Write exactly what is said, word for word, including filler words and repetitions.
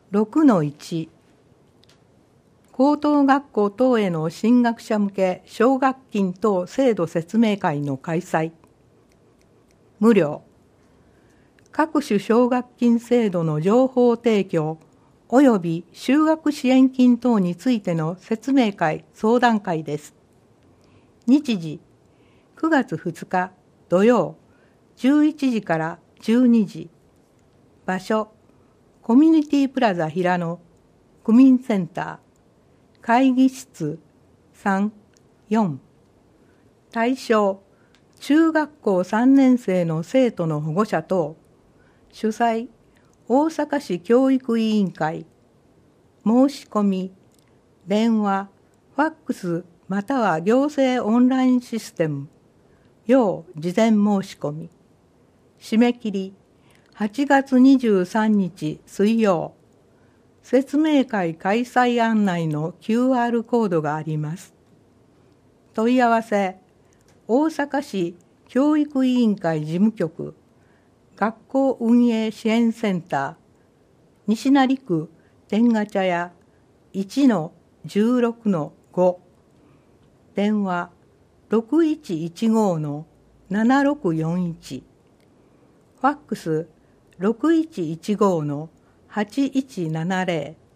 ろくのいち 高等学校等への進学者向け奨学金等制度説明会の開催。無料。各種奨学金制度の情報提供及び修学支援金等についての説明会相談会です。日時くがつふつか土曜じゅういちじからじゅうにじ。場所コミュニティプラザ平野区民センター会議室さん、よん。対象中学校さんねん生の生徒の保護者等。主催大阪市教育委員会。申し込み電話ファックスまたは行政オンラインシステム要事前申し込み。締め切りはちがつにじゅうさんにち水曜。説明会開催案内の キューアール コードがあります。問い合わせ大阪市教育委員会事務局学校運営支援センター西成区天下茶屋 いちのじゅうろくのご 電話ろくいちいちごのななろくよんいちファックスろくいちいちごのはちいちななゼロ